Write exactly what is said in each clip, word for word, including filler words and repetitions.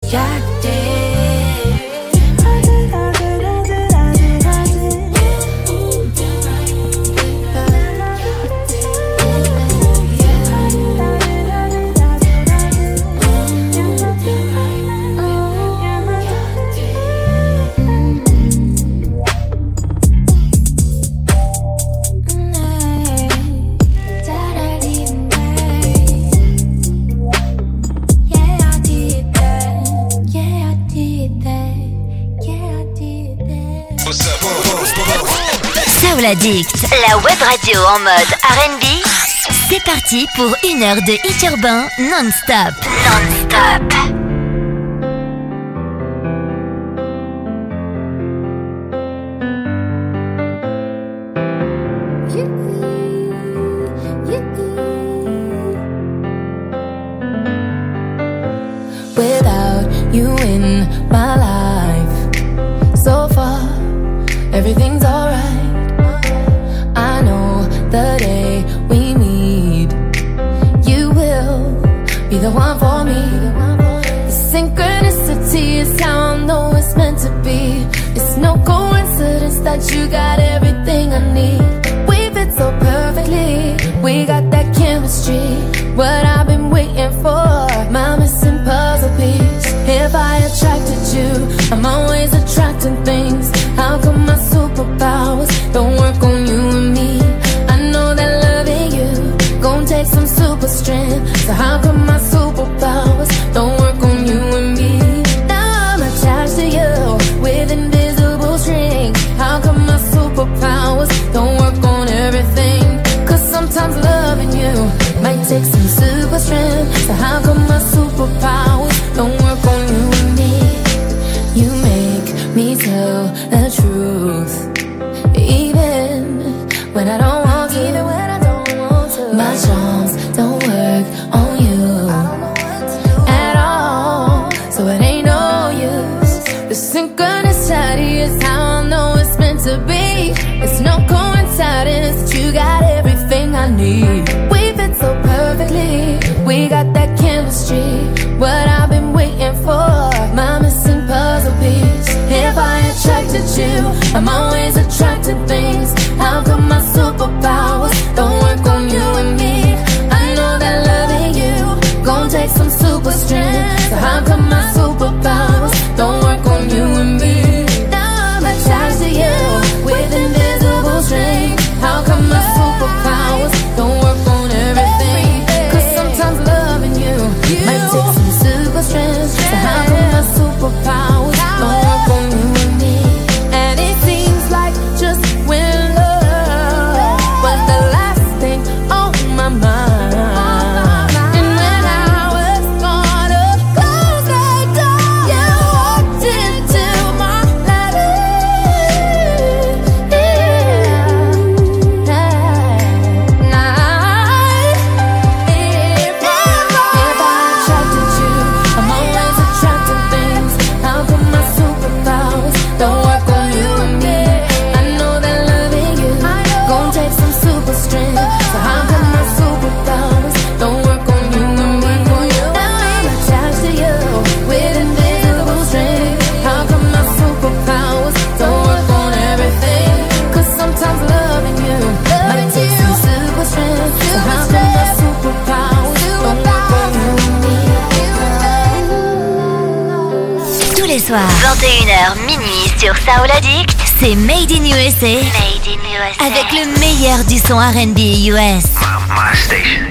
got it. Soul Addict, la web radio en mode R and B. C'est parti pour une heure de hit urbain non-stop. Non-stop. Without you in my life, so far, everything's alright. I know the day we meet, you will be the one for me. The synchronicity is how I know it's meant to be. It's no coincidence that you got everything I need. We fit so perfectly, we got that chemistry. What I've been waiting for, my missing puzzle piece. If I attracted you, I'm always attracting things. How come my superpowers don't work on you and me? I know that loving you gon' take some super strength. So how come my superpowers don't work on you and me? Now I'm attached to you with invisible strings. How come my superpowers don't work on everything? Cause sometimes loving you might take some super strength. So how come my superpowers don't work on you and me? You make me tell the truth, even when I don't want to. Even when I don't want to. My charms don't work on you at all, so it ain't no use. The synchronicity is how I know it's meant to be. It's no coincidence that you got everything I need. We fit so perfectly, we got that chemistry. What I've been waiting for, my missing puzzle piece. If I attracted you, I'm always attracting things. How come my superpowers don't work on you and me? I know that loving you gon' take some super strength. So how come my superpowers don't work on you and me? Now I'm attached to you with invisible strength. How come my superpowers don't work on everything? Cause sometimes loving you might take some super strength. So how come my superpowers don't work on you and me? And it seems like just when love was the last thing on my mind. And when I was gonna close that door, you walked into my life. Night, if I attracted you, I'm always attracting things. How come my superpowers don't work on you and me? I know that loving you gon' take some super strength. So how come my superpowers don't work on you and me? Now I'm attached to you with invisible strength. How come my superpowers don't work on everything? Cause sometimes loving you might take some super strength. So how come my superpowers don't work on you and me? Tous les soirs, vingt et une heures minuit sur Soul Addict, c'est Made in U S A. Made in U S A. Avec le meilleur du son R and B U S. My station.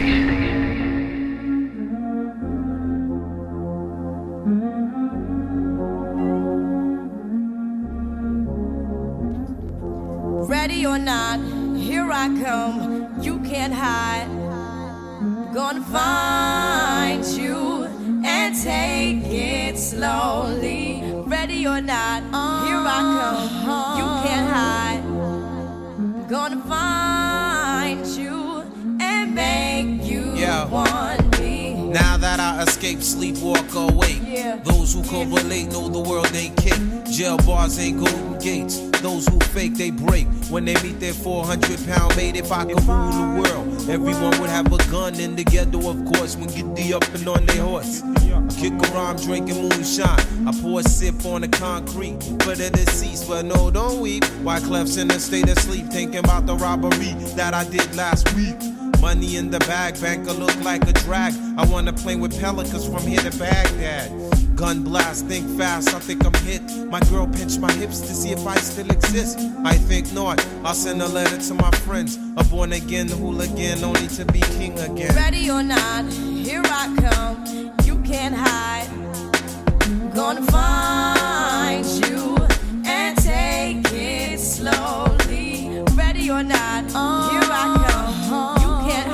Ready or not, here I come. You can't hide. Gonna find you and take it slowly. Ready or not, here I come. You can't hide. Gonna find you and make you Yo. want me. Now that I I escape, sleep, walk, or wake. Yeah. Those who correlate know the world ain't cake. Jail bars ain't golden gates. Those who fake, they break. When they meet their four hundred pound mate, if I could rule the world, everyone would have a gun in the ghetto, of course, when get the up and on their horse. Kick around drinking moonshine. I pour a sip on the concrete for the deceased, but no, don't weep. Why Clef's in a state of sleep, thinking about the robbery that I did last week. Money in the bag, banker look like a drag. I wanna play with pelicans from here to Baghdad. Gun blast, think fast, I think I'm hit. My girl pinched my hips to see if I still exist. I think not, I'll send a letter to my friends. A born again hooligan, only to be king again. Ready or not, here I come. You can't hide. Gonna find you and take it slowly. Ready or not, here I come. You can't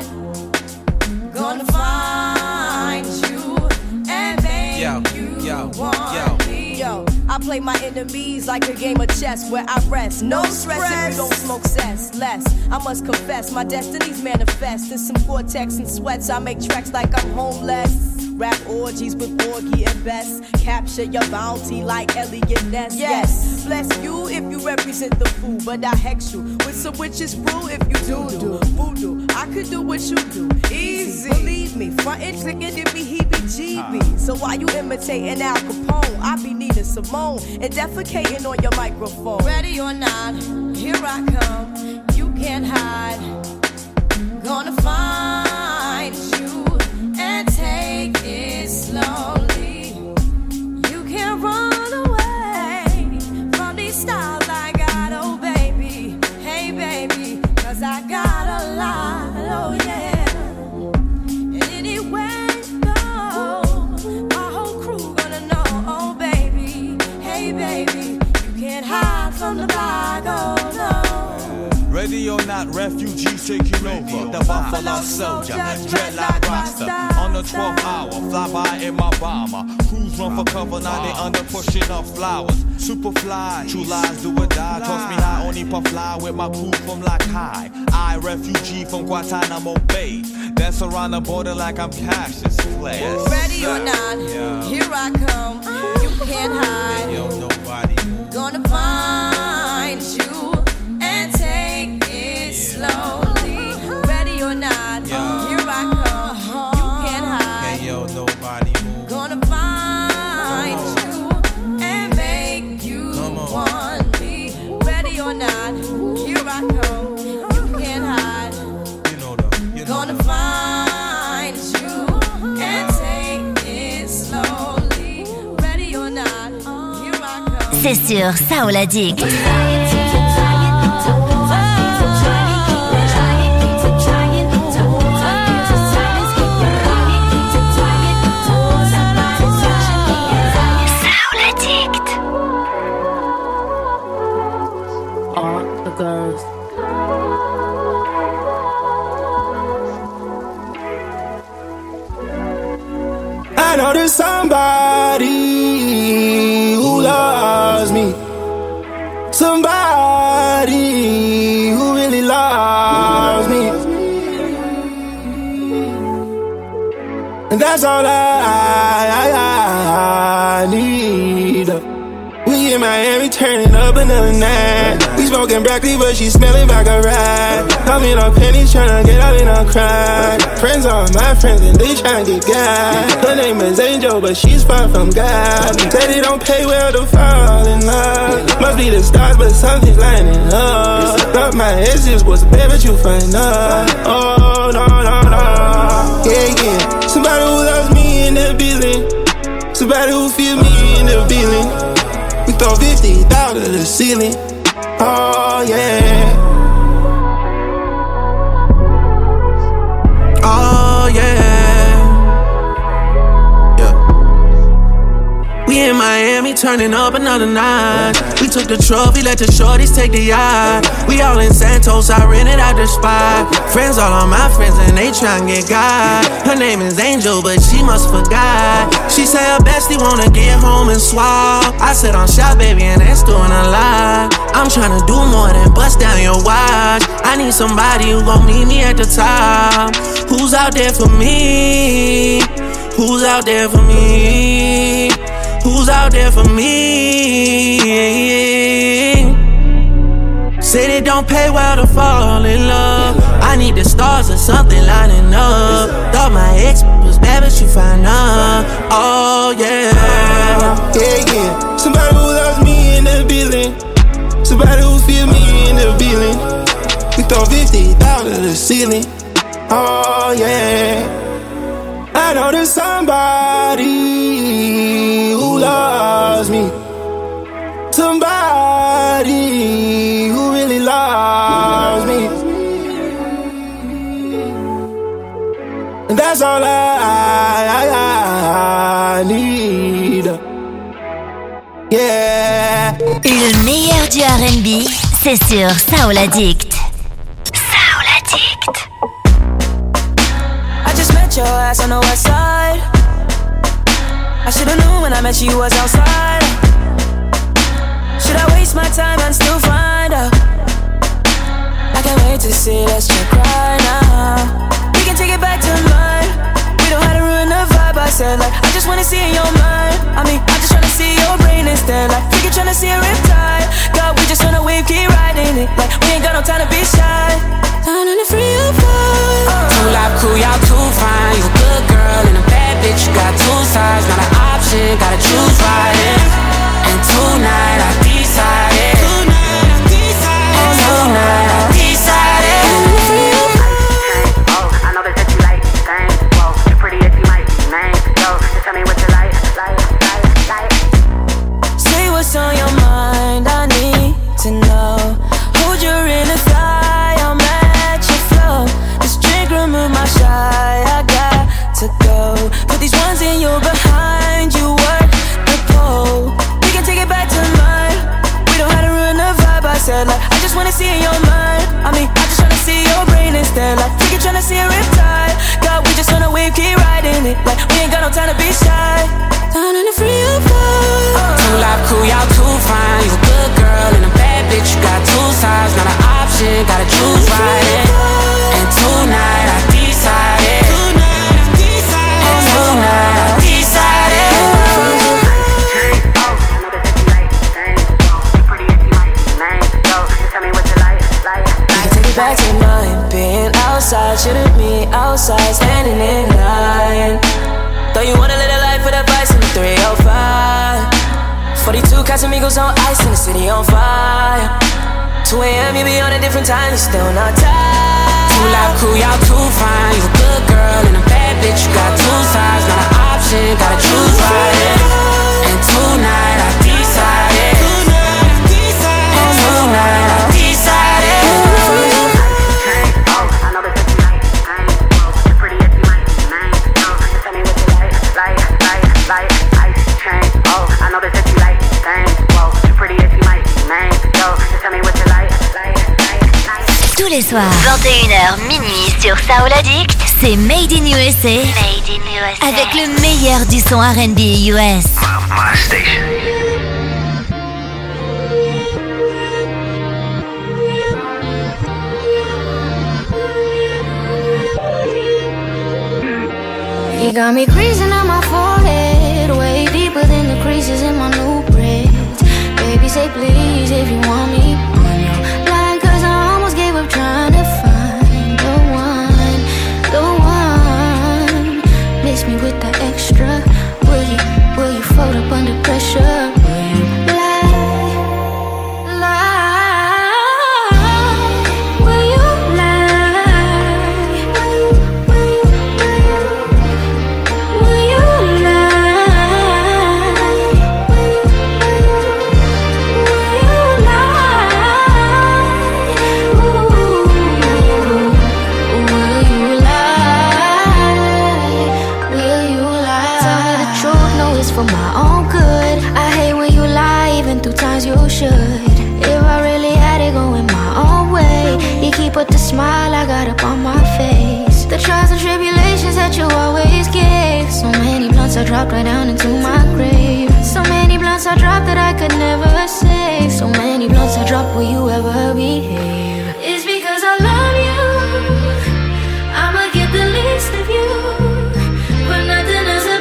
hide. Gonna find you and make yo, you yo, want yo. me. Yo, I play my enemies like a game of chess where I rest. No stress if you don't smoke cess. Less, I must confess, my destinies manifest. In some Gore-Tex and sweats, I make tracks like I'm homeless. Rap orgies with Borgie and Best. Capture your bounty like Elliot Ness. Yes, bless you if you represent the fool, but I hex you with some witches brew if you do do voodoo. I could do what you do, easy. Believe me, frontin' trickin' it be heebie-jeebie. So while you imitating Al Capone, I be needing Simone and defecating on your microphone. Ready or not, here I come. You can't hide. Gonna find you and take it slowly. You can't run away from these styles I got, oh baby. Hey baby, cause I got a lot, oh yeah. And anywhere you go, my whole crew gonna know, oh baby. Hey baby, you can't hide from the block, oh no. Ready or not, refugees taking over. The Buffalo Soldier, dreadlock roster. On the twelfth hour, fly by in my bomber. Crews run for cover, now they under pushing up flowers. Superfly, true lies do or die. Toss me high, only puff fly with my crew from like high. I, refugee from Guantanamo Bay. Dance around the border like I'm Cassius Clay. Ready or not, yeah. Here I come. You can't hide. Yo, nobody. Gonna find you and take it slowly. Ready or not, yeah. Here I come. You can't hide. Hey, yo, nobody move. Gonna find you and make you want me. Ready or not, here I come. You can't hide. You know the, you know Gonna the. find you and take it slowly. Ready or not, here I come. C'est sur Soul Addict. I know there's somebody who loves me. Somebody who really loves me. And that's all I, I, I need. We in Miami turning up another night. We smoking broccoli but she smelling like a rat. I'm in her panties tryna get out in her cry. Friends are my friends and they tryna get God. Her name is Angel but she's far from God. Said it don't pay well to fall in love. Must be the stars but something's lining up. But my exes was bad but you find out. Oh no no no. Yeah yeah. Somebody who loves me in the building. Somebody who feels me in the building. We throw fifty thousand to the ceiling. Oh yeah. Oh yeah. Yeah. We in Miami turning up another night. We took the trophy, let the shorties take the yacht. We all in Santos, I rented out the spot. Friends, all of my friends, and they tryna get God. Her name is Angel, but she must forgot. She said her bestie wanna get home and swap. I said I'm shy, baby, and that's doing a lot. I'm tryna do more than bust down your watch. I need somebody who gon' meet me at the top. Who's out there for me? Who's out there for me? Who's out there for me? Say they don't pay well to fall in love. I need the stars or something lining up. Thought my ex was bad, but you find out. Oh yeah, yeah, yeah. Somebody who loves me in the building. Somebody who feel me in the building. We throw fifty thousand to the ceiling. Oh yeah. I know there's somebody who loves me. Somebody who really loves me. And that's all I, I, I need. Yeah. Le meilleur du R and B, c'est sur Soul Addict. Soul Addict. I just met your ass on the west side. I should've known when I met you was outside. Should I waste my time and still find out? I can't wait to see, let's check right now. We can take it back to mine. We don't have to ruin the vibe, I said. Like, I just wanna see in your mind. I mean, I'm just tryna see your brain instead. Like, we can tryna see a riptide. God, we just wanna wave, keep riding it. Like, we ain't got no time to be shy. Down in the free of fall. Too loud, cool, y'all too fine. You a good girl and a bad bitch. You got two sides, not an option. Gotta choose right. And tonight I decided. Tonight I decided. And tonight I decided. Oh, I know that you like things. Whoa, you're pretty if you might be named. Yo, just tell me what you like, like, like, like. Say what's on your mind, I need to know. Hold your inner thigh, I'll match your flow. This drink remove my shy, I got to go. Put these ones in your behind, you work the pole. We can take it back to mine. We don't have to ruin the vibe, I said. Like, I just wanna see in your mind. I mean, I just wanna see your brain instead. Like, we can tryna see a riptide. God, we just wanna wave, keep riding it. Like, we ain't got no time to be shy. Down in the free of fall. Too loud, cool, y'all too fine. You a good girl and a bad bitch. You got two sides, not an option. Gotta choose right. And tonight I decided. Tonight I decided. And tonight I decided. Oh, I know that you like things. You're pretty if you might be named. Yo, just tell me what you like, like. We can take it back to mine. Being outside, shouldn't be outside, standing in line. Though you wanna live a life with a vice in the three oh five. forty-two Casamigos on ice and the city on fire. two a.m. you be on a different time, you still not tired. Too loud, cool, y'all too fine. You a good girl and a bad bitch. You got two sides, not an option. Gotta choose right. And tonight I decided. Tonight I decided. And tonight I decided. Oh, I know that you like things. You're pretty if you might be named. Yo, just tell me what you like, like, like, like, ice chain. Oh, I know that you like things. Whoa, you're pretty if you might be named. Yo, just tell me what you like, like, like, like. Tous les soirs, vingt et une heures minuit sur Soul Addict, c'est Made in U S A. Made in U S A. Avec le meilleur du son R and B U S. My station. You got me creasing on my forehead, way deeper than the creases in my new braids. Baby, say please if you want me on your line, cause I almost gave up trying to find the one, the one. Miss me with the extra. Will you, will you fold up under pressure? Will you lie, lie? Will you lie? Will you, will you, will you, will you lie? Will you, will you, will you lie? Ooh, will you lie? Will you lie? Tell me the truth, no, it's for my own good. I hate when you lie, even through times you should. If I really had it going my own way, you keep up the smile I got up on my face. The trials and tribulations that you always give. So many blunts I dropped right down into my grave. So many blunts I dropped that I could never save. So many blunts I dropped, will you ever behave? It's because I love you. I'ma get the least of you, but nothing else.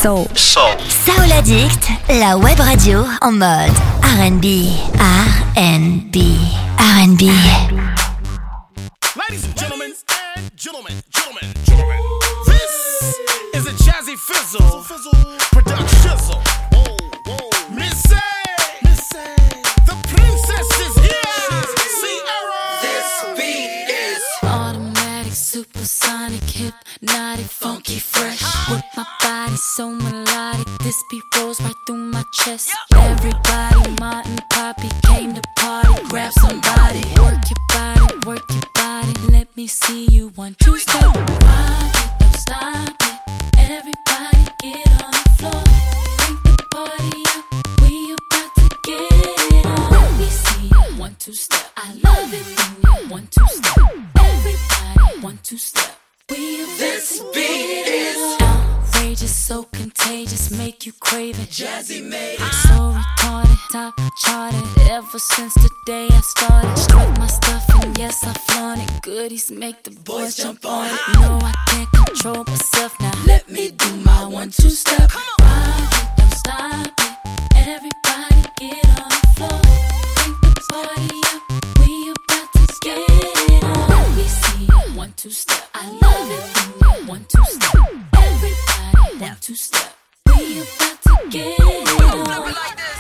soul. Soul. Soul Addict, la web radio en mode R and B. R and B. R and B. Ladies and gentlemen, and gentlemen, gentlemen, gentlemen, this is a Jazzy Fizzle, Fizzle production. Oh, oh, Missy, Missy, the princess is here. Sierra, this beat is automatic, supersonic, hypnotic, funky, fresh. With my body so melodic, this beat rolls right through my chest. Everybody, Martin, Poppy came to party. Grab somebody, work your body, work your body. Let me see you one, two, step. Rock it, don't stop it. Everybody get on the floor. Bring the party up. We about to get it on. Let me see you one, two, step. I love it when you one, two, step. Everybody one, two, step. We about this to beat get it is on. Outrageous, so contagious, make you crave it. Jazzy made it. So retarded, top charted. Ever since the day I started, strut my stuff and yes I flaunt it. Goodies make the boys jump on it. No, I can't control myself now. Let me do my one two step. Rock it, don't stop it. Everybody get on the floor. Bring the party up. We about to get it on. Let me see you one two step. I love it when you one two step. Everybody one two step. We about to get it on.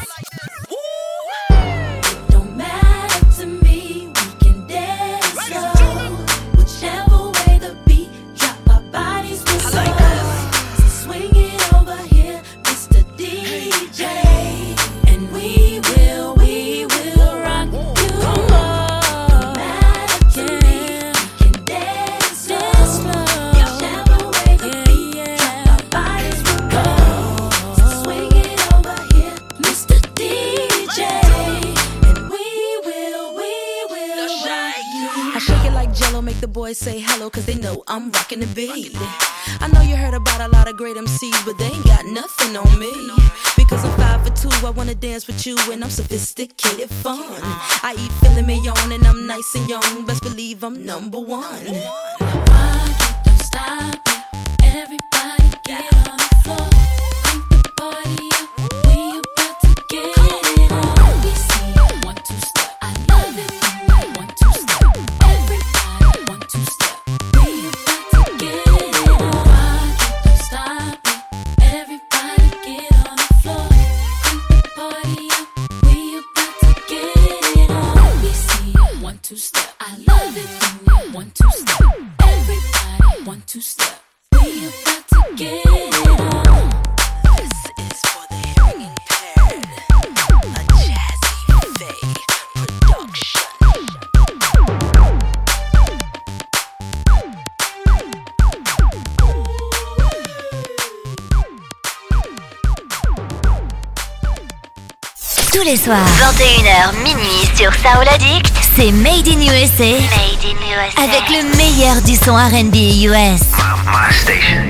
It don't matter to me, we can dance slow. Whichever way the beat drop, our bodies will slow. So swing it over here, Mister D J, and we will, we will rock you. Come on, matter to me, we can dance slow. Whichever way the beat drop, our bodies will go. So swing it over here, Mister D J, and we will, we will rock you. I shake it like Jello, make the boys say hello, cause they know I'm rocking the beat. I know you heard about a lot of great M Cs, but they ain't got nothing on me. Because I'm five for two, I wanna dance with you, and I'm sophisticated fun. I eat filet mignon, and I'm nice and young, best believe I'm number one. Rock it, don't stop it. Everybody get on the floor. Bring the party up. We about to get it on. Let me see you one two step. I love it when you one two step. Everybody one two step. We about to get it on. Rock it, don't stop it. Everybody get on the floor. Bring the party up. We about to get it on. Let me see you one two step. I love it when you one two step. Everybody one two step. We about to get it on. This is for the hearing impaired. A Jazzy Faye production. Tous les soirs, vingt et une heures minuit sur Soul Addict, c'est Made in U S A. Made in U S A. Avec le meilleur du son R and B U S. My station.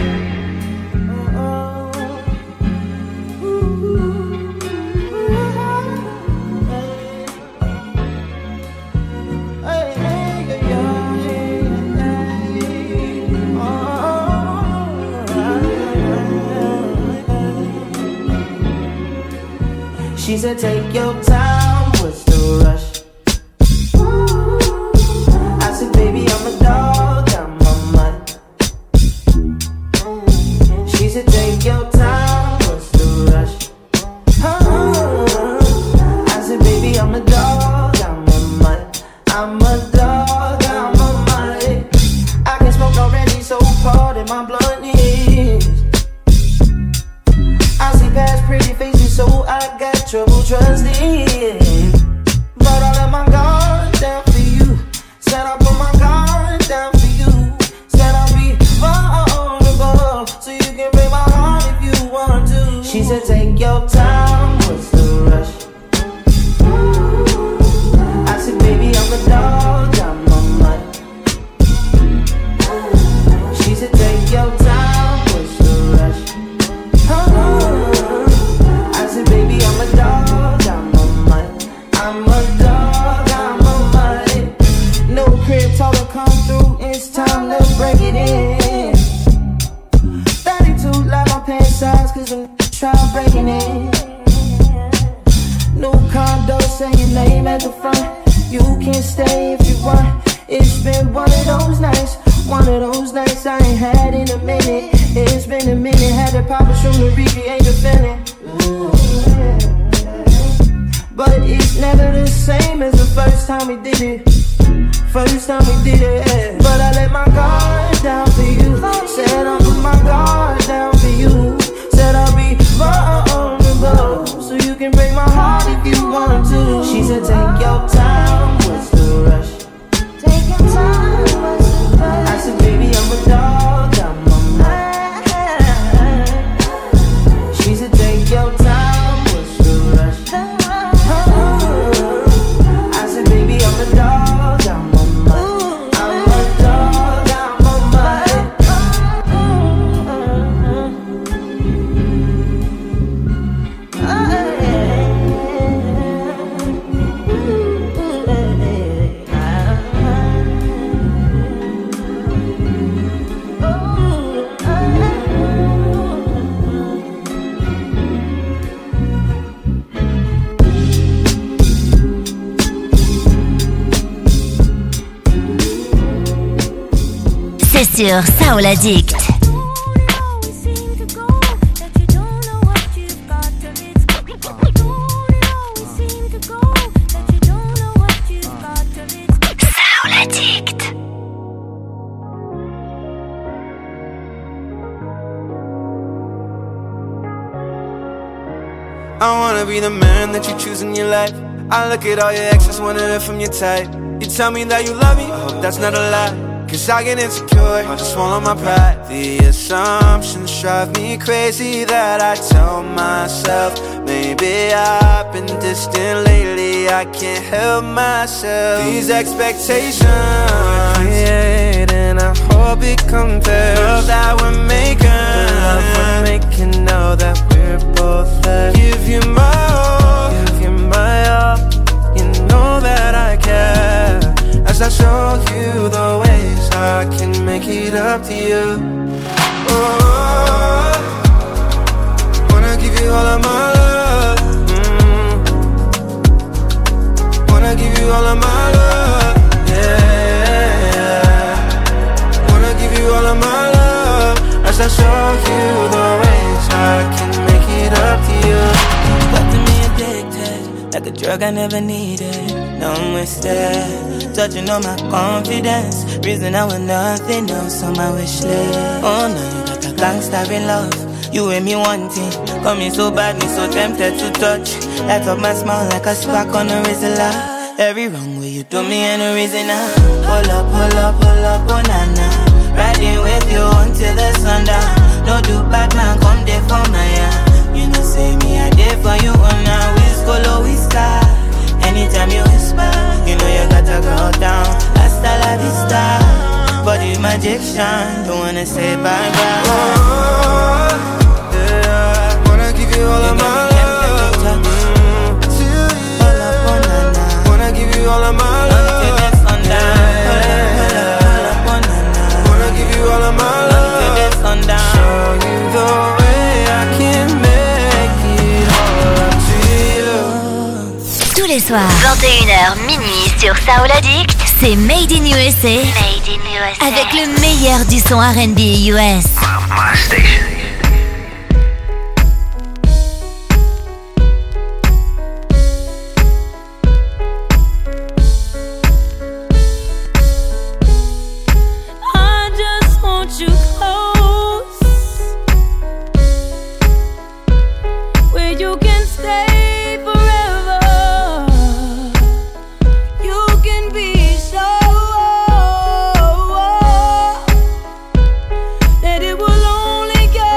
She said, take your time, what's the rush? I said, baby, I'm a dog, I'm a mutt. She said, take your time, what's the rush? I said, baby, I'm a dog, I'm a mutt. I'm a dog, I'm a mutt. I can smoke already, so pardon my bluntness. I see past pretty faces, so I got trouble trusting. But I let my guard down for you. Said I put my guard down for you. Said I'll be vulnerable, so you can break my heart if you want to. She said, take your time, what's the rush? I said, baby, I'm a dog, I'm a mutt. She said, take your time, what's the rush? I said, baby, I'm a dog, I'm a mutt. I'm a dog, I'm a mutt. No crib, told her come through, it's time to break it in. thirty-two, like my pants say your name at the front. You can stay if you want. It's been one of those nights, one of those nights I ain't had in a minute. It's been a minute, had to pop a shroom to recreate the feeling. Ooh, yeah. But it's never the same as the first time we did it. First time we did it, yeah. But I let my guard down for you. Said I'll put my guard down for you. Said I'll be vulnerable, so you can break my heart if you want to. She said take your time, what's the rush? Take your time, what's the rush? I said baby I'm a dog, I'm a man. She said take your time, what's the rush? I said baby I'm a dog, I'm a Sur Soul Addict. Soul Addict. I wanna be the man that you choose in your life. I look at all your exes, wonder if I'm your type. You tell me that you love me, I hope that's not a lie. Cause I get insecure, I just swallow my pride. The assumptions drive me crazy that I tell myself maybe I've been distant lately, I can't help myself. These expectations I create and I hope it compares. Love that we're making, the love we're making, know that we're both there. Give you my all, give you my all. You know that I care as I show you the ways I can make it up to you. Oh, wanna give you all of my love. Mm. Wanna give you all of my love. Yeah. Wanna give you all of my love as I show you the ways I can make it up to you. Got to me addicted, like a drug I never needed. No I'm wasted, touching on my confidence. Reason I want nothing else on my wish list. Oh no, you got a gangster in love. You and me wanting, got me so bad, me so tempted to touch. Light up my smile like a spark on a razor. Every wrong way you do me and a reason I pull up, pull up, pull up, oh nana. Riding with you until the sundown. No do bad man, come there for my yeah. You know say me I there for you, oh now we solo, we star. Anytime you whisper, you know you gotta go down. Hasta la vista, body magician, don't wanna say bye bye. Oh, yeah, wanna give you all of my love. Mm, to you. Wanna give you all of my love. Yeah. Wanna give you all of my love. Show you the way I can make it all up to you. Tous les soirs, vingt et une heures minuit sur Soul Addict, c'est Made in U S A. Made in U S A. Avec le meilleur du son R and B U S. My station. That it will only get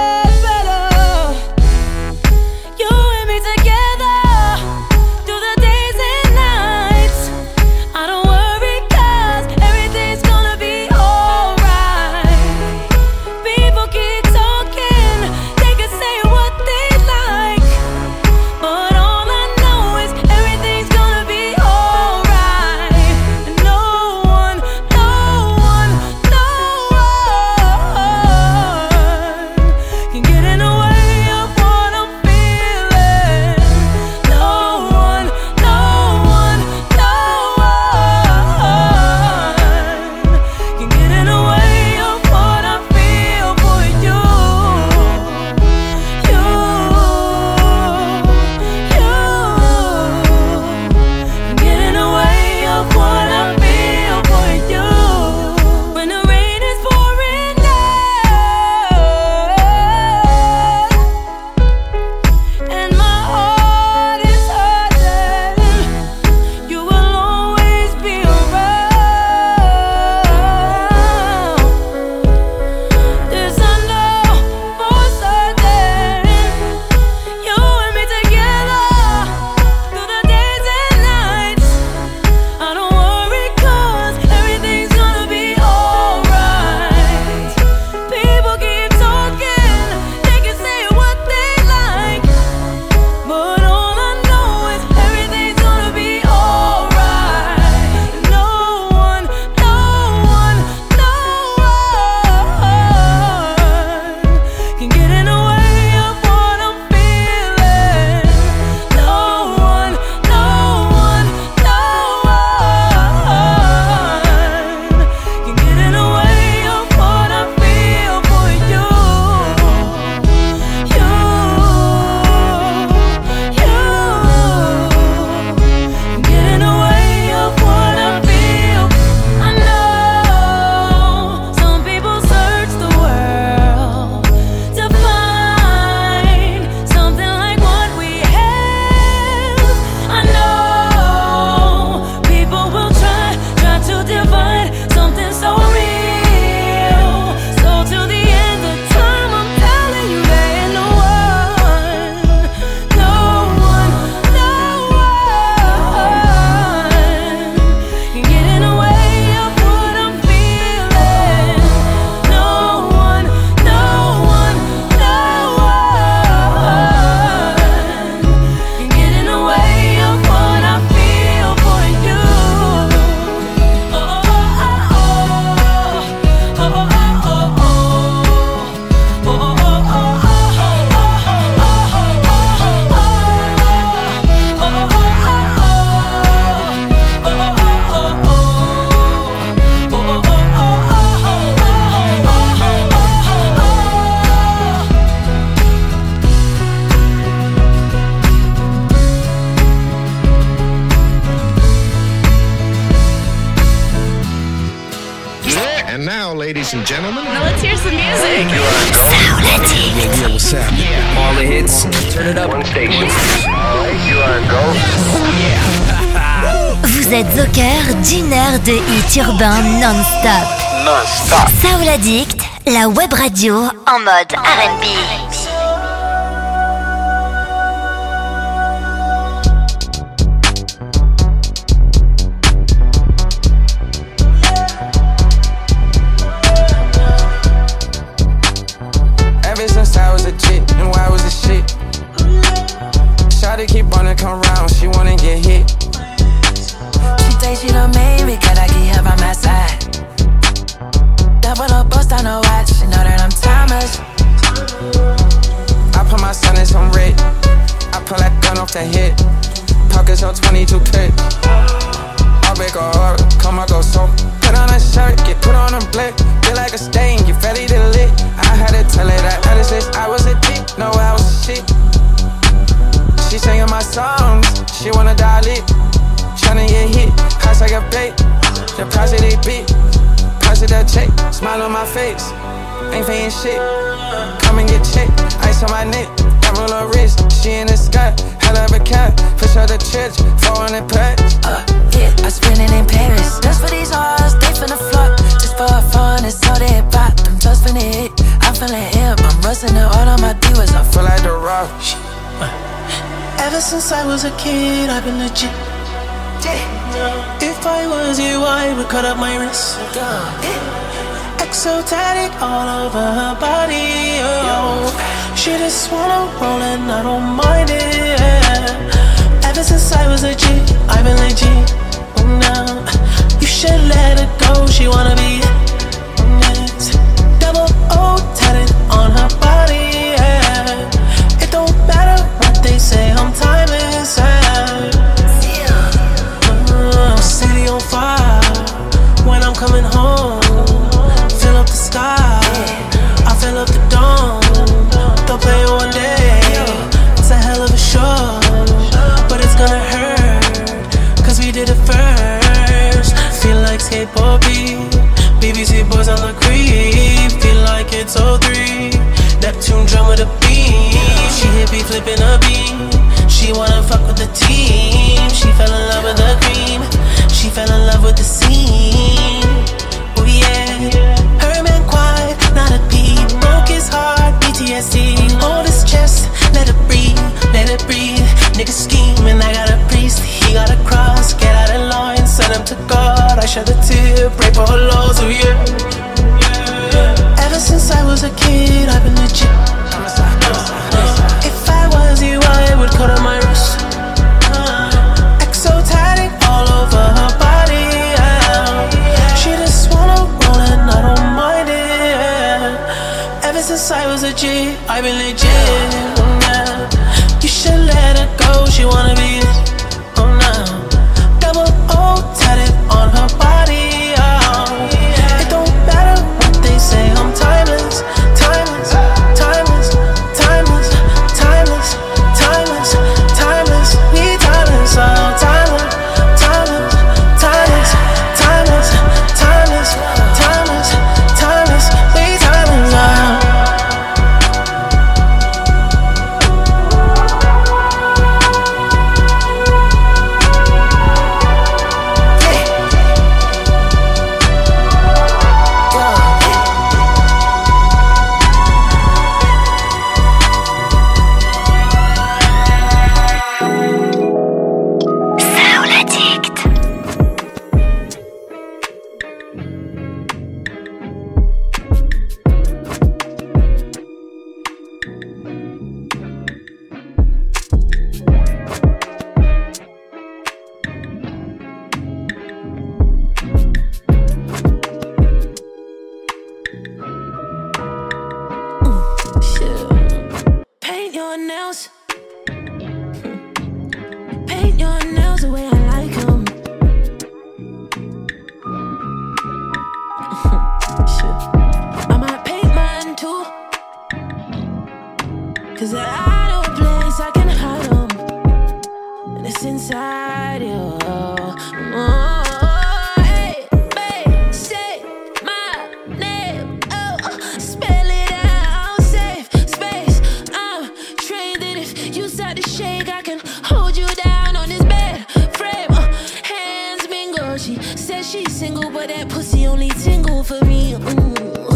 ladies and gentlemen. Now let's hear some music. You are go. Yeah, yeah, what's happening? Yeah. All the hits. Turn it up. One station. Alright, you are go. Yeah. Vous êtes au cœur d'une heure de hits urbains non-stop. Non-stop. Soul Addict, la web radio en mode R and B. Ever since I was a chick, knew I was a shit. Shawty keep wanna come round, she wanna get hit. She think she done made me, cause I keep her by my side. Double up, bust on her watch, she know that I'm timeless. I put my son in some red. I pull that gun off the hip. Pockets on twenty-two clip. I'll make a heart, come I go so. Put on a shirt, get put on a blick. Feel like a stain, get ready to lit. I had to tell her that ever since I was a dick, no I was a shit. She singing my songs, she wanna die lit. Tryna get hit, house like a bait. The price of they beat, price of that check. Smile on my face, ain't paying shit. Come and get checked, ice on my neck. That roll her wrist, she in the sky. Hell of a cat, push her to church, four hundred packs. Uh, yeah, I spend it in Paris. Just for these hoes, they finna flock. Just for fun, it's so they pop. Them toes finna hit, I'm feeling hip. I'm rusting the all on my divas. I feel like the rock. Ever since I was a kid, I've been legit. If I was you, I would cut up my wrist. Exotic all over her body, oh. She just wanna roll and I don't mind it. Ever since I was a G, I've been legit. Now you should let her go. She wanna be yes. Double O tatted on her body. Yeah. It don't matter what they say, I'm timeless. Yeah. Uh, city on fire when I'm coming home. Fill up the sky, I fill up the dome. They'll play one day, it's a hell of a show, but it's gonna hurt, cause we did it first. Feel like skateboard beat, B B C boys on the creep. Feel like it's oh three, Neptune drum with a beat. She hit me flipping a beat, she wanna fuck with the team. She fell in love with the cream, she fell in love with the scene. Oh yeah, her man quiet, not a peep. Broke his heart, P T S D. Hold his chest, let it breathe, let it breathe. Nigga scheming, I got a priest, he got a cross. Get out of line, send him to God. I shed a tear, pray for her loss, oh yeah. Ever since I was a kid, I've been legit. If I was you, I would cut on my wrist. Exotic all over her body, yeah. She just wanna roll and I don't mind it, yeah. Ever since I was a G, I've been legit, yeah. You should let her go, she wanna be it, oh no. Double O tatted on her body, oh. It don't matter what they say, I'm timeless, timeless, timeless, timeless, timeless, timeless, timeless, we timeless, oh, timeless, timeless, timeless, timeless, timeless, timeless, timeless, we timeless, oh. Paint your nails, paint your nails the way I like them. I might paint mine too, cause I know a place I can hide them, and it's inside you. Oh, hey, babe, say my name. for me. Ooh.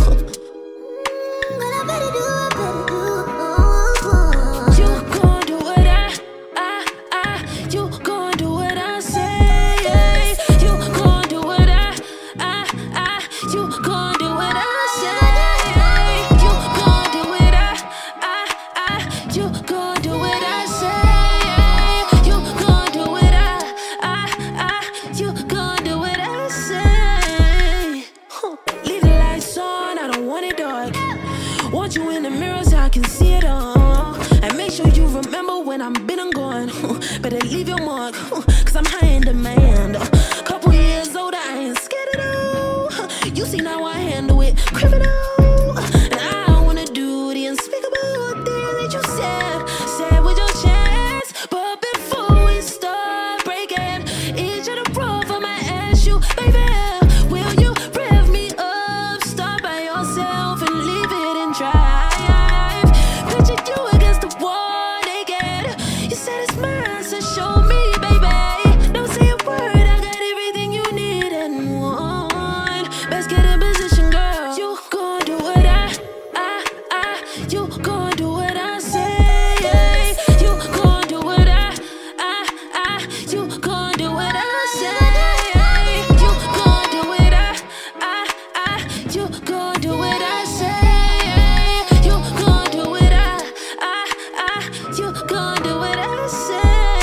Better leave your mark, cause I'm high in demand. Couple years older, I ain't scared at all. You see now I handle it, criminal. And I wanna do the unspeakable thing that you said, said with your chest. But before we start breaking each of the road for my ass, you, baby, will you rev me up? Start by yourself and leave it and drive. Picture you against the wall naked. You said it's mine, so show me, baby. Don't say a word, I got everything you need and want. Best get in position, girl. You gon' do what I, I, I. You gon' do what I say. You gon' do what I, I, I. You gon' do what I say. You gon' do what I, I, I. You gon' do what I say. You gon' do what I, I, I. You gon' do what I say.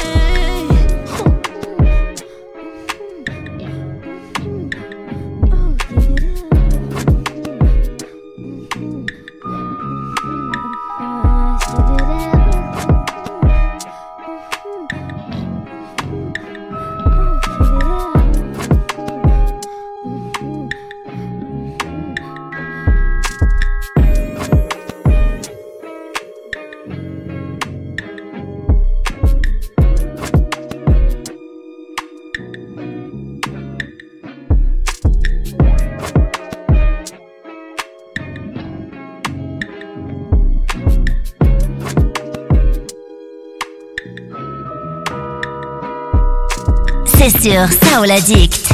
C'est sur Soul Addict.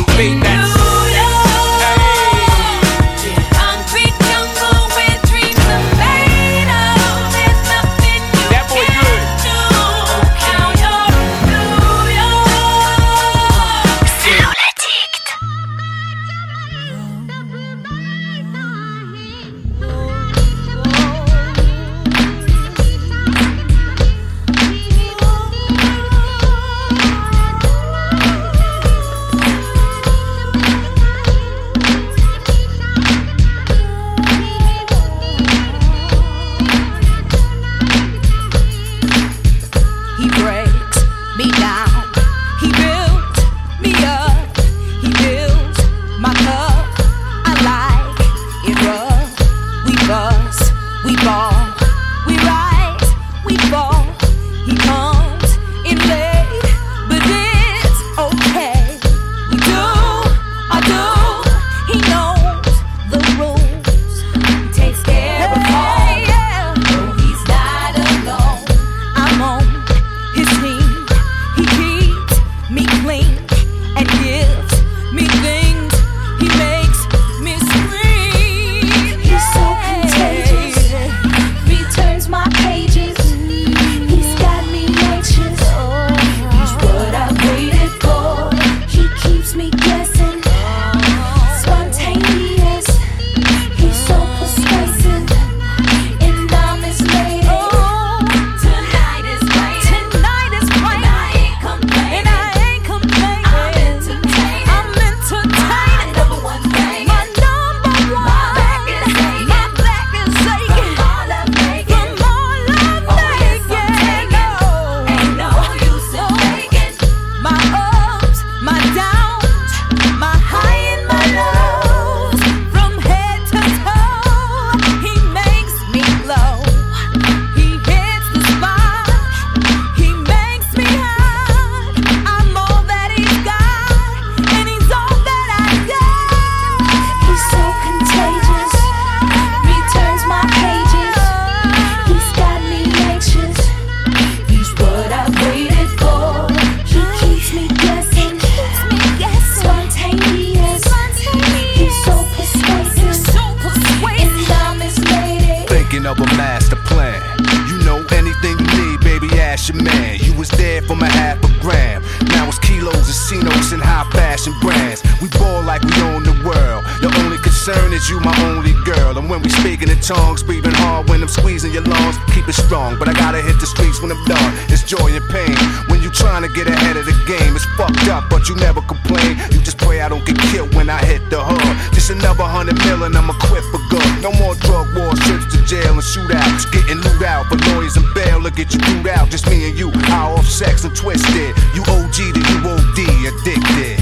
thinking of a master plan. You know anything you need, baby, ask your man. You was there from a half a gram. Now it's kilos and C-notes and high fashion brands. We ball like we own the world. The only concern is you my only girl. And when we speaking in tongues, breathing hard when I'm squeezing your lungs, keep it strong, but I gotta hit the streets when I'm done. It's joy and pain when you trying to get ahead of the game. It's fucked up, but you never complain. You just pray I don't get killed when I hit the hood. Just another hundred million, I'm equipped for good. No more drug wars, trips to jail and shootouts. Getting loot out for lawyers and bail to get you through out. Just me and you, high off sex and twisted. You O G to you O D, addicted.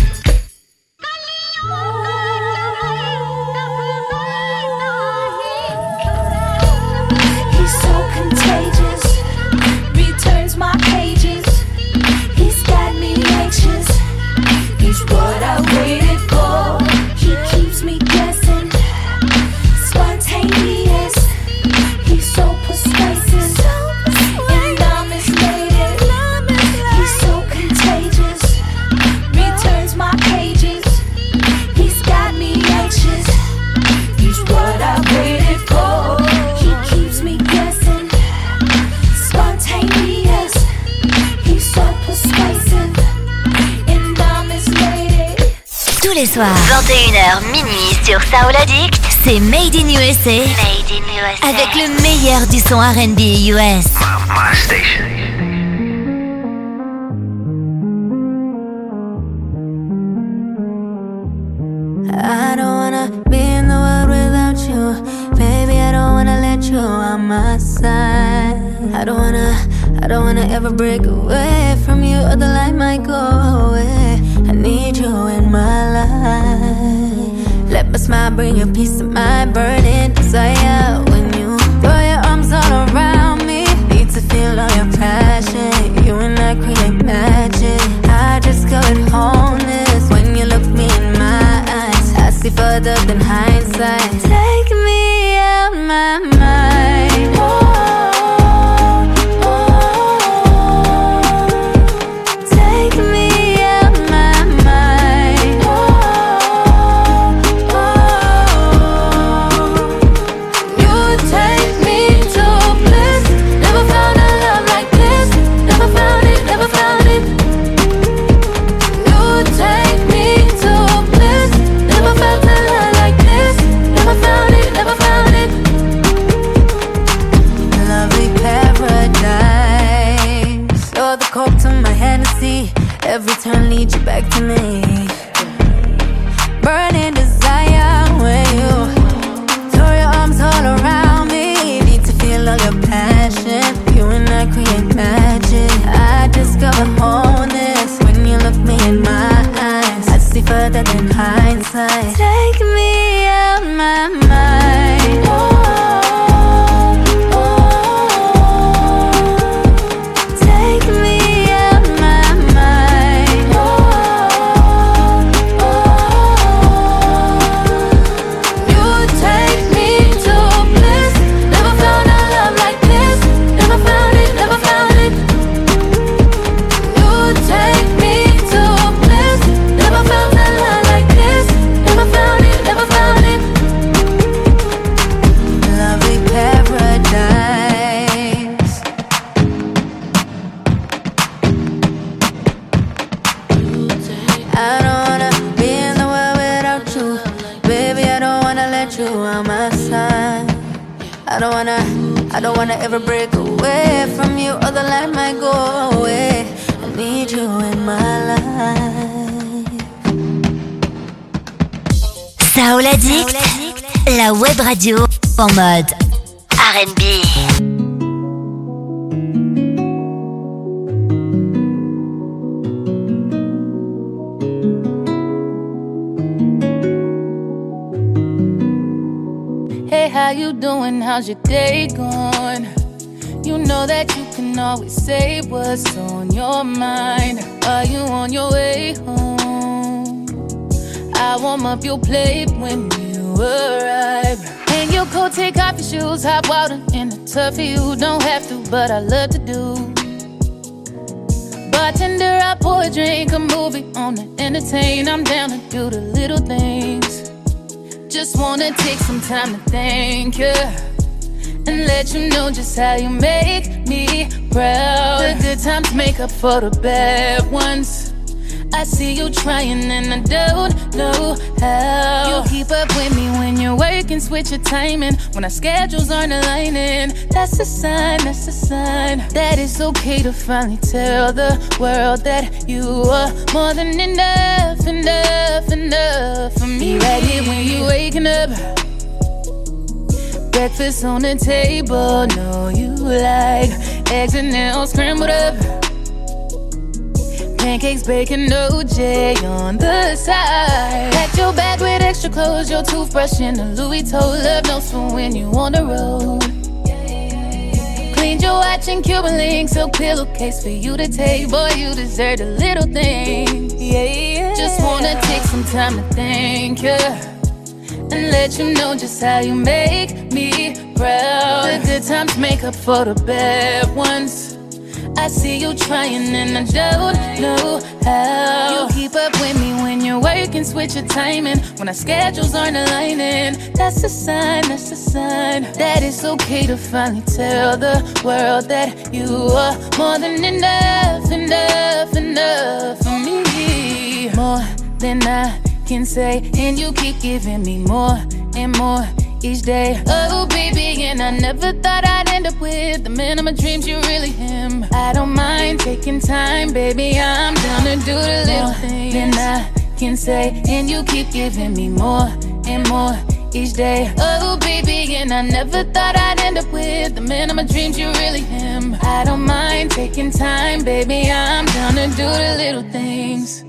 He's so contagious, returns my pages. He's got me anxious, he's what I waited for. He keeps me guessing, spontaneous. He's so persuasive, and I'm mismated. He's so contagious, returns my pages. He's got me anxious, he's what I waited for. He keeps me guessing, spontaneous. He's so persuasive, and I'm mismated. Tous les soirs, vingt et une heures minuit sur Soul Addict, c'est Made in U S A. Made in U S A. Avec le meilleur du son R and B U S. My station. I don't wanna be in the world without you. Baby, I don't wanna let you on my side. I don't wanna, I don't wanna ever break away from you, or the light might go away. I need you in my life. Let my smile bring you peace of mind, burning desire. When you throw your arms all around me, need to feel all your passion. You and I create magic. I just couldn't hold this when you look me in my eyes. I see further than hindsight. Take me out my mind. Oh. Every turn leads you back to me. Burning desire when you throw your arms all around me. Need to feel all your passion. You and I create magic. I discover wholeness when you look me in my eyes. I see further than hindsight. Take me out my mind. Oh. I don't wanna ever break away from you, or the light might go away. I need you in my life. Soul Addict, la web radio en mode R and B. How you doing? How's your day going? You know that you can always say what's on your mind. Are you on your way home? I warm up your plate when you arrive. And your coat, take off your shoes, hot water in the tub for you. Don't have to, but I love to do. Bartender, I pour a drink, a movie on to entertain. I'm down to do the little things. Just wanna take some time to thank you and let let you know just how you make me proud. The good times make up for the bad ones. I see you trying and I don't know how. You keep up with me when you're working, switch your timing. When our schedules aren't aligning, that's a sign, that's a sign that it's okay to finally tell the world that you are more than enough, enough, enough for me. Right here when you waking up, breakfast on the table, know you like eggs and nails scrambled up, pancakes, bacon, O J on the side. Packed your bag with extra clothes, your toothbrush and a Louis told love notes for when you on the road. Cleaned your watch and Cuban links, a pillowcase for you to take. Boy, you deserve the little things. Yeah, yeah. Just wanna take some time to thank you and let you know just how you make me proud. The good times make up for the bad ones. I see you trying and I don't know how. You keep up with me when you're working, switch your timing. When our schedules aren't aligning, that's a sign, that's a sign that it's okay to finally tell the world that you are more than enough, enough, enough for me. More than I can say, and you keep giving me more and more each day. Oh baby, and I never thought I'd end up with the man of my dreams. You're really him. I don't mind taking time, baby, I'm down to do the little things than I can say, and you keep giving me more and more each day. Oh baby, and I never thought I'd end up with the man of my dreams. You're really him. I don't mind taking time, baby, I'm down to do the little things.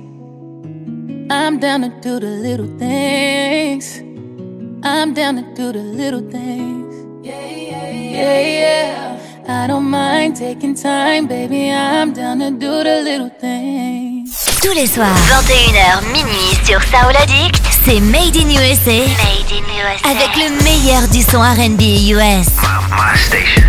I'm down to do the little things. I'm down to do the little things. Yeah, yeah, yeah, yeah. I don't mind taking time, baby. I'm down to do the little things. Tous les soirs, vingt et une heures minuit sur Soul Addict, c'est Made in U S A. Made in U S A. Avec le meilleur du son R and B U S. My station.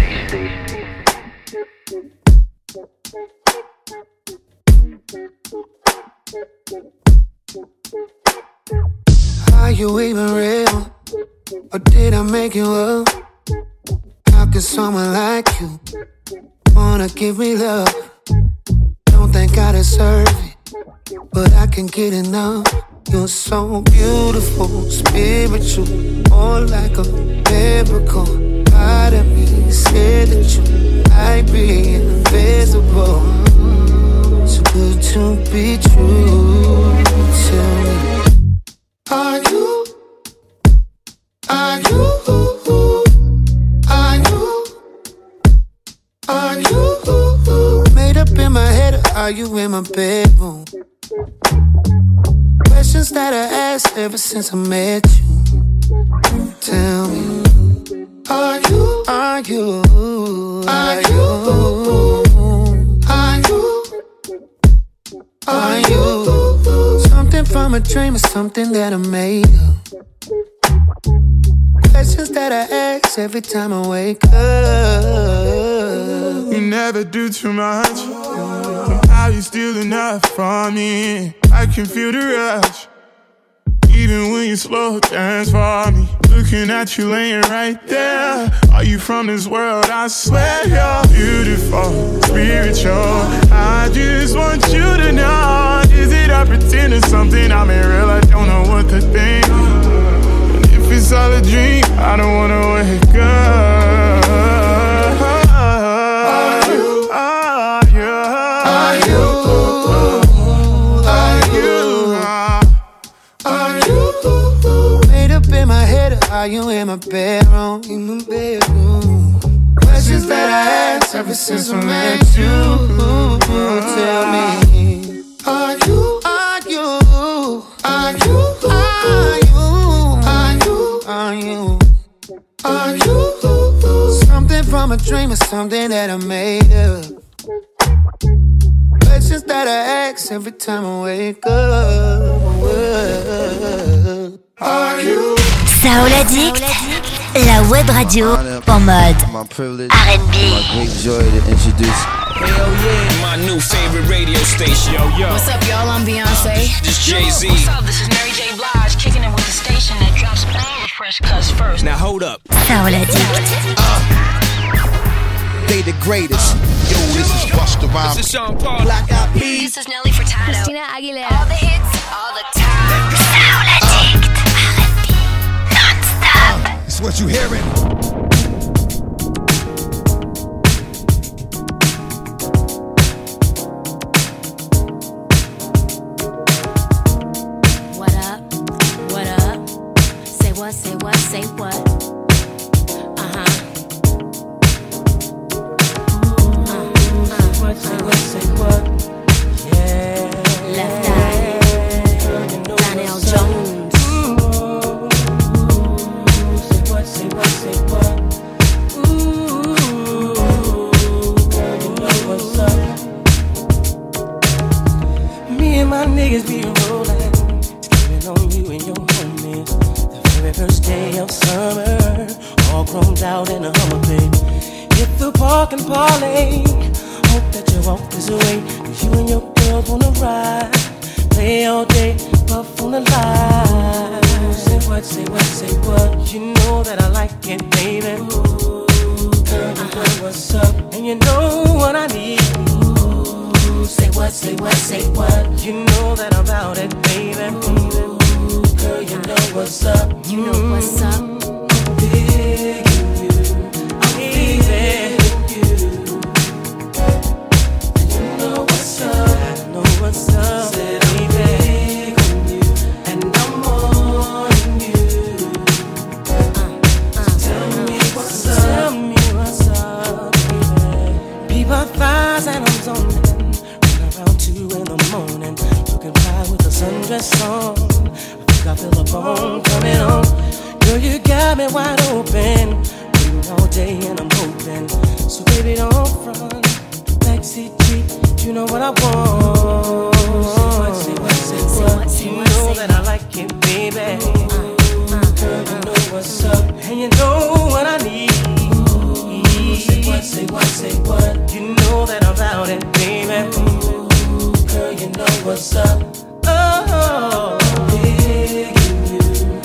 Are you even real? Or did I make you up? How can someone like you wanna give me love? Don't think I deserve it, but I can't get enough. You're so beautiful, spiritual, more like a miracle. Part of me said that you might be invisible. Too good to be true. Tell me, are you? Are you? Are you? Are you? Made up in my head, or are you in my bedroom? Questions that I asked ever since I met you. Tell me, are you? Are you? Are you? Are you? Are you? Something from a dream or something that I made up. Questions that I ask every time I wake up. You never do too much. Somehow you steal enough from me. I can feel the rush, even when you slow dance for me. Looking at you laying right there. Are you from this world? I swear you're beautiful, spiritual. I just want you to know. Is it I pretend it's something I'm in real? I don't know what to think. And if it's all a dream, I don't wanna wake up. Are you? Are you? Are you? Are you? Are you? Made up in my head, or are you in my bedroom? In my bedroom. Questions that I ask ever since I met you. Tell me, are you? Are you? Are you? Are you? Are you? Are you? Are you? Something from a dream or something that I made up. Questions that I ask every time I wake up. Are you? Soul Addict, la web radio en mode R and B. My great joy to introduce. Hell yeah, my new favorite radio station. Yo, yo. What's up, y'all? I'm Beyonce. This Jay-Z. What's up? This is Mary J. Blige, kicking it with the station that drops all the fresh cuts first. Now hold up. Soul Addict. Uh, greatest. Yo, this is Busta Rhymes. This is Sean Paul. Black Eyed Peas. This is Nelly Furtado. Christina Aguilera. All the hits, all the time. Soul Addict, R and B, non-stop. It's what you hearing. What up? What up? Say what? Say what? Say what? Uh huh. What, say what, say what? Yeah. Left Eye. Donnell Jones. Say what, say what, say what? Ooh, girl, you know what's up. Me and my niggas be rolling, screaming on you and your homies. The very first day of summer, all chromed out in a Hummer, baby. Hit the park and parlay. Hope that you walk this way, cause you and your girls wanna ride. Play all day, puff on the line. Say what, say what, say what? You know that I like it, baby. Ooh, girl, you know what's up, and you know what I need. Ooh, say what, say what, say what? You know that I'm about it, baby. Ooh, girl, you know what's up. You know what's up. I'm digging you, I'm digging you. What's up, said I'm big on you, and I'm on you. Uh, uh, so tell me what's up, tell me what's up, baby. People thighs and I'm zoning, run around two in the morning, looking fly with a sundress on. I think I feel a bone coming on. Girl, you got me wide open, waiting all day and I'm hoping. So baby, don't front, backseat Jeep, you know what I want. Say what, say what, say what, say what. You know that I like it, baby. Uh, uh, Girl, you know what's up, and you know what I need. Ooh, say what, say what, say what. You know that I'm about it, baby. Ooh, girl, you know what's up. Oh, digging you,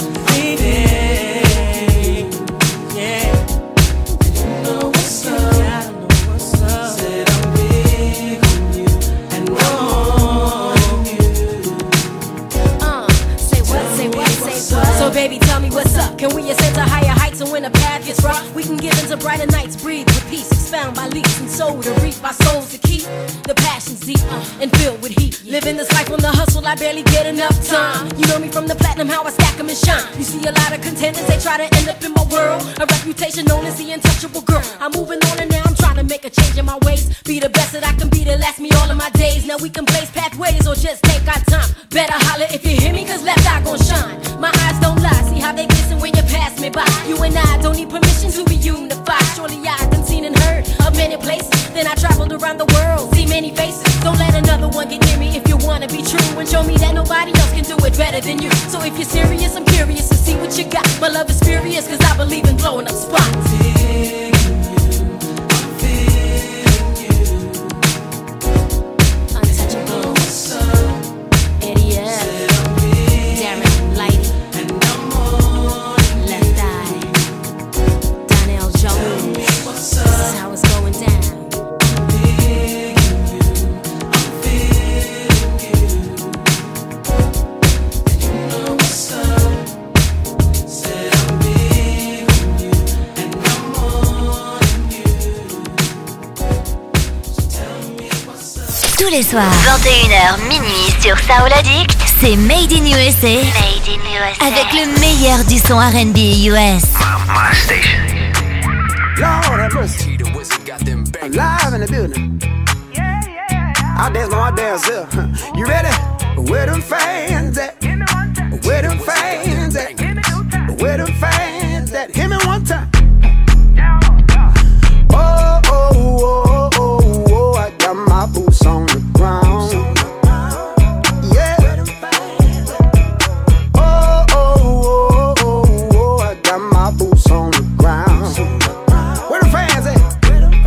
baby. Yeah, you know what's up. I know what's up. Said I'm big on you, and I'm on you. Uh, say what, say what, say what. So baby, tell me what's up. Can we ascend to higher heights and when the path gets rough, we can give into brighter nights, breathe with peace, expound by leaps and soul to reap our souls to keep the passions deep uh, and filled with heat. Living this life on the hustle, I barely get enough time. You know me from the platinum, how I stack 'em and shine. You see a lot of contenders, they try to end up in my world. A reputation known as the untouchable girl. I'm moving on and now I'm trying to make a change in my ways. Be the best that I can be to last me all of my days. Now we can blaze pathways or just take our time. Better holler if you hear me, cause left eye gon' shine. My eyes don't lie, see how they glisten when you pass me by. You and I don't need permission to be unified. Surely I done seen and heard of many places. Then I traveled around the world, see many faces. Don't let another one get near me if you wanna be true, and show me that nobody else can do it better than you. So if you're serious, I'm curious to see what you got. My love is furious, cause I believe in blowing up spots. Untouchable. Eddie F. Darren Lighty. Left Eye. Donnell Jones. This is how it's going down. Tous les soirs, vingt et une heures minuit sur Soul Addict, c'est Made in U S A. Made in U S A. Avec le meilleur du son R and B U S. My station. Lord have mercy. I'm live in the building. I dance on my dance up. You ready? Where them fans at? Where them fans at? Where them fans at? Hit me one time. Oh, oh, oh, oh, oh, I got my boots on the ground. Yeah. Oh, oh, oh, oh, oh, I got my boots on the ground. Where the fans at?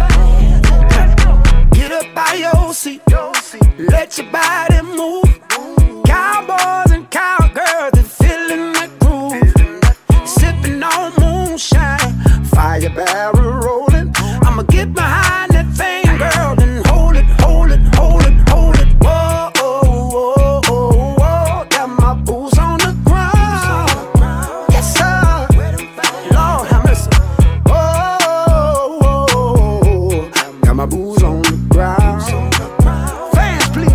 Get up by your seat. Let your body move. Cowboys and cowgirls, they feeling that groove. Sipping on moonshine, fire barrel rolling. I'ma get behind that thing, girl, then hold it, hold it, hold it, hold it. Whoa, oh, oh, oh, oh. Got my boots on the ground. Yes, sir. Lord have mercy. Oh, oh, oh. Got my boots on the ground. Fans, please.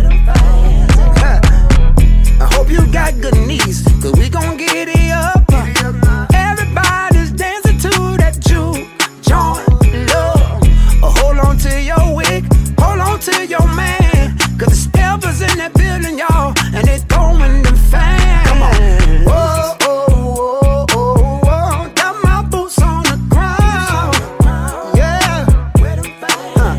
I hope you got good knees, cause we gon' get it up. Everybody's dancing to that juke joint love. Oh, hold on to your wig, hold on to your man, cause the steppers in that building, y'all, and they throwing the fan. Come on. Whoa, oh, oh, oh, oh. Got my boots on the ground. Yeah. Huh.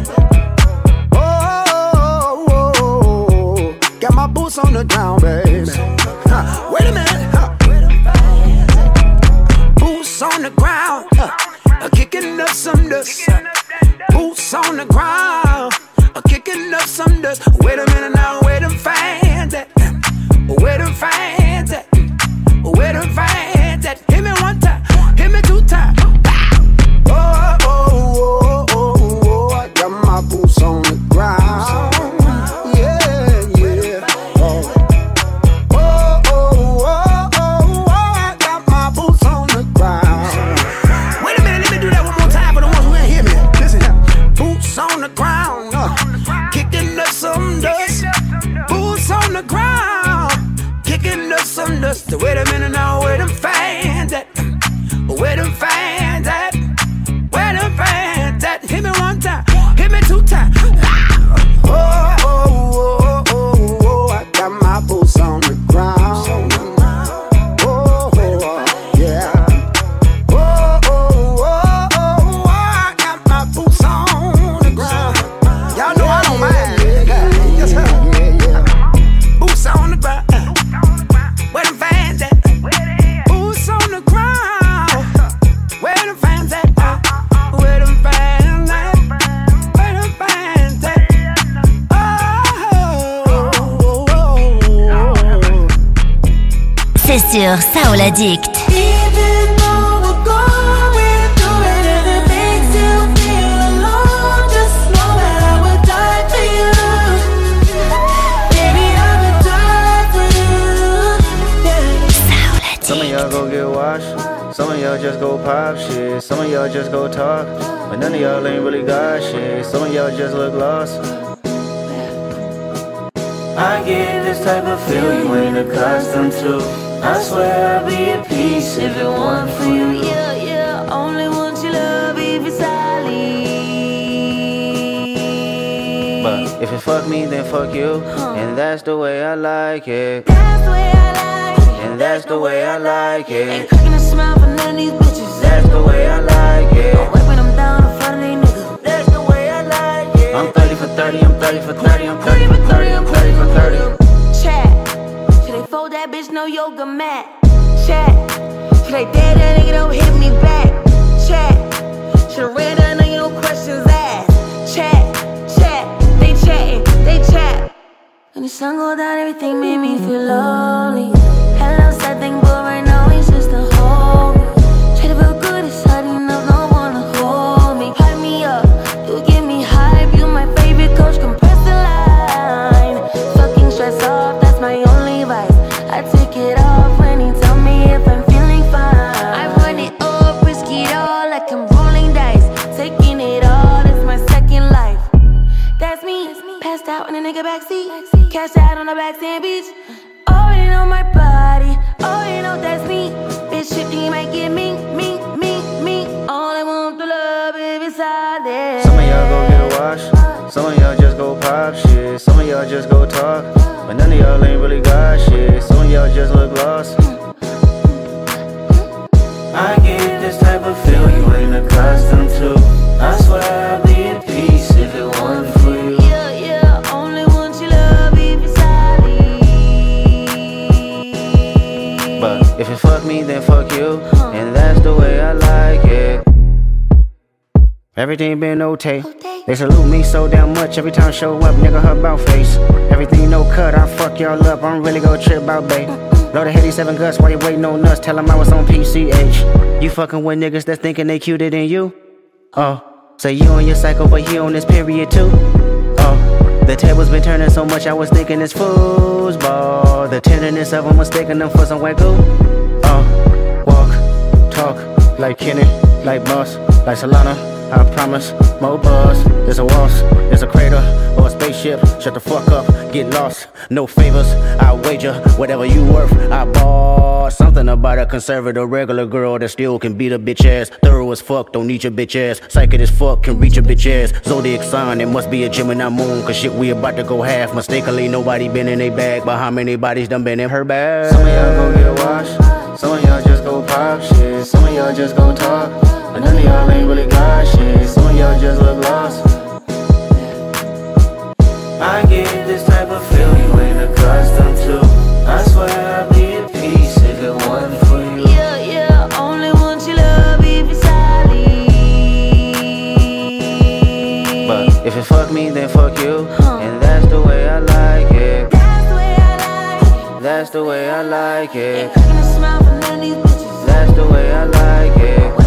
Oh, oh, oh, oh. Got my boots on the ground, baby. Huh. Wait a minute. Huh. Boots on the ground, uh, kicking up some dust. Boots on the ground, uh, kicking up some dust. Wait a minute now, where them fans at? Where them fans at? Where them fans at? Hit me one time, hit me two times. Oh, oh, oh, oh, oh, I got my boots on the ground. Yeah, yeah. Oh. Oh, oh, oh, oh, oh, I got my boots on the ground. Wait a minute, let me do that one more time for the ones who ain't hear me. Listen here. Boots on the ground, uh, kicking up some dust. Boots on the ground, kicking up some dust. Wait a minute now, where them fans at? Where them fans at? Where them fans at? Hit me one time, hit me two times. Oh, oh, oh, oh, oh, I got my boots on the ground. Oh, oh, yeah. Oh, oh, oh, oh, I got my boots on the ground. Y'all know I don't mind. Yes, sir. Boots on the ground. Where them fans at? Boots on the ground. Where them fans at? Where them fans at? Where them fans at? Oh, oh, oh, oh. C'est sur Soul Addict. Even though we're going through it and it makes you feel alone, just know that I would die for you. Baby, I would die for you. Yeah. Some of y'all go get washed, some of y'all just go pop shit, some of y'all just go talk, but none of y'all ain't really got shit, some of y'all just look lost. I get this type of feel you ain't accustomed to. I swear I'll be at peace if it weren't for you. Yeah, yeah, only want your love if it's solid. But if it fuck me, then fuck you, and that's the way I like it. That's the way I like it. And that's the way I like it. Ain't cracking a smile for none of these bitches. That's the way I like it. I'm wiping them down in front of these niggas. That's the way I like it. I'm thirty for thirty, I'm thirty for thirty, I'm thirty for thirty, I'm thirty for thirty. Chat. Should they fold that bitch no yoga mat? Chat. Should they dare that nigga don't hit me back? Chat. Should read that nigga no questions asked? Chat. Chat. They chatting, they chat. When the sun go down, everything made me feel lonely. Hello, sad thing, but right now it's just a home. Try to feel good, it's hard enough, no one to hold me. Hype me up, you give me hype. You my favorite coach, compress the line. Fucking stress off, that's my only vice. I take it off when he tell me if I'm feeling fine. I run it up, risk it all like I'm rolling dice. Taking it all, it's my second life. That's me, passed out in a nigga backseat. Cash out on the back sand beach. Already know my body, already know that's me. Bitch, shifting, you might get me, me, me, me. All I want to love is solid. Some of y'all go get washed, some of y'all just go pop shit, some of y'all just go talk, but none of y'all ain't really got shit, some of y'all just look lost. I get this type of feel you ain't accustomed to. I swear I'd be at peace if it wasn't for you. Yeah, yeah, only want your love if it's solid. But if it fuck me, then fuck you, and that's the way I like it. Everything been okay. They salute me so damn much every time I show up, nigga, her bout face. Everything no cut, I fuck y'all up, I'm really gon' trip about bae. Load a eighty-seven guts while you waiting on us, tell them I was on P C H. You fucking with niggas that's thinking they cuter than you? Oh, So you on your cycle, but he on his period too. Oh, the table's been turning so much, I was thinking it's foosball. The tenderness of him mistaking them for some wacko. Oh, walk, talk, like Kenny, like Boss, like Solana. I promise, more buzz. There's a waltz, there's a crater, or a spaceship. Shut the fuck up, get lost. No favors, I wager whatever you worth. I bought something about a conservative regular girl that still can beat a bitch ass. Thorough as fuck, don't need your bitch ass. Psychic as fuck, can reach your bitch ass. Zodiac sign, it must be a Gemini moon. Cause shit, we about to go half. Mistakenly, nobody been in a bag. But how many bodies done been in her bag? Some of y'all go get a wash. Some of y'all just go pop shit. Some of y'all just go talk. And none of y'all ain't really got shit. Some of y'all just look lost. I get this type of feel you ain't accustomed to. I swear I'll be at peace if it wasn't for you. Yeah, yeah, only want your love if it's solid. But if it fuck me, then fuck you. Huh. And that's the way I like it. That's the way I like it. That's the way I like it. Ain't cracking a smile for none of these bitches. That's the way I like it.